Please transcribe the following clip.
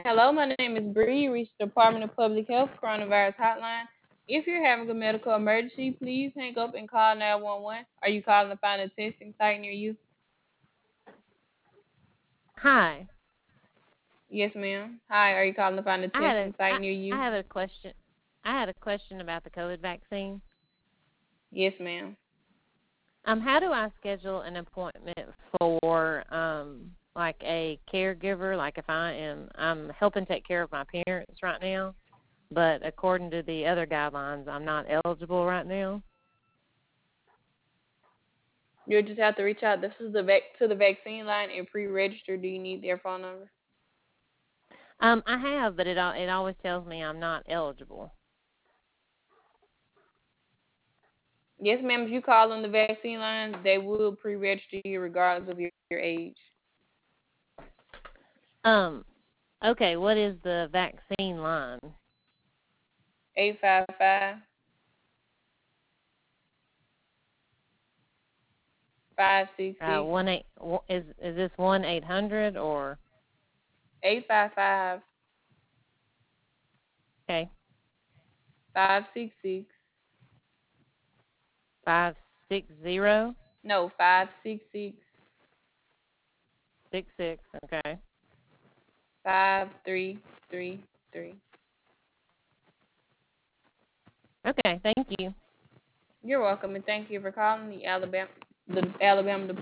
Hello, my name is Bree. You reached the Department of Public Health Coronavirus Hotline. If you're having a medical emergency, please hang up and call 911. Are you calling to find a testing site near you? Hi. Yes, ma'am. Hi, are you calling to find a I had testing a site I, near I you? had a question. I had a question about the COVID vaccine. Yes, ma'am. How do I schedule an appointment for like a caregiver? Like if I'm helping take care of my parents right now, but according to the other guidelines, I'm not eligible right now. You'll just have to reach out. This is to the vaccine line and pre-register. Do you need their phone number? I have, but it always tells me I'm not eligible. Yes, ma'am. If you call on the vaccine line, they will pre-register you regardless of your age. Um, okay, what is the vaccine line? 855-566. One eight is this 1-800 or 855 okay 566. 560? No, 566 66. Okay. 5333. Okay. Thank you. You're welcome, and thank you for calling the Alabama Department